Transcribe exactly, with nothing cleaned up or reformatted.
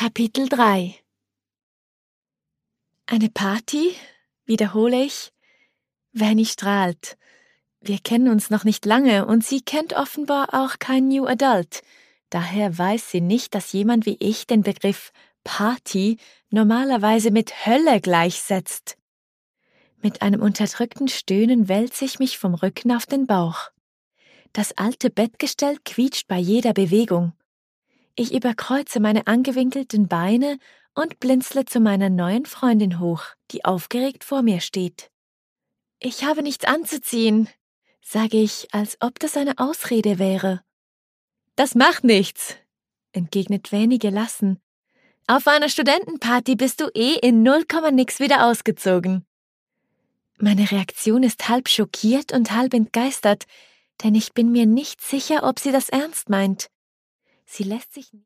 Kapitel drei. Eine Party? Wiederhole ich. Vanny strahlt. Wir kennen uns noch nicht lange und sie kennt offenbar auch kein New Adult. Daher weiß sie nicht, dass jemand wie ich den Begriff Party normalerweise mit Hölle gleichsetzt. Mit einem unterdrückten Stöhnen wälze ich mich vom Rücken auf den Bauch. Das alte Bettgestell quietscht bei jeder Bewegung. Ich überkreuze meine angewinkelten Beine und blinzle zu meiner neuen Freundin hoch, die aufgeregt vor mir steht. »Ich habe nichts anzuziehen«, sage ich, als ob das eine Ausrede wäre. »Das macht nichts«, entgegnet Vanny gelassen. »Auf einer Studentenparty bist du eh in null Komma nix wieder ausgezogen.« Meine Reaktion ist halb schockiert und halb entgeistert, denn ich bin mir nicht sicher, ob sie das ernst meint. Sie lässt sich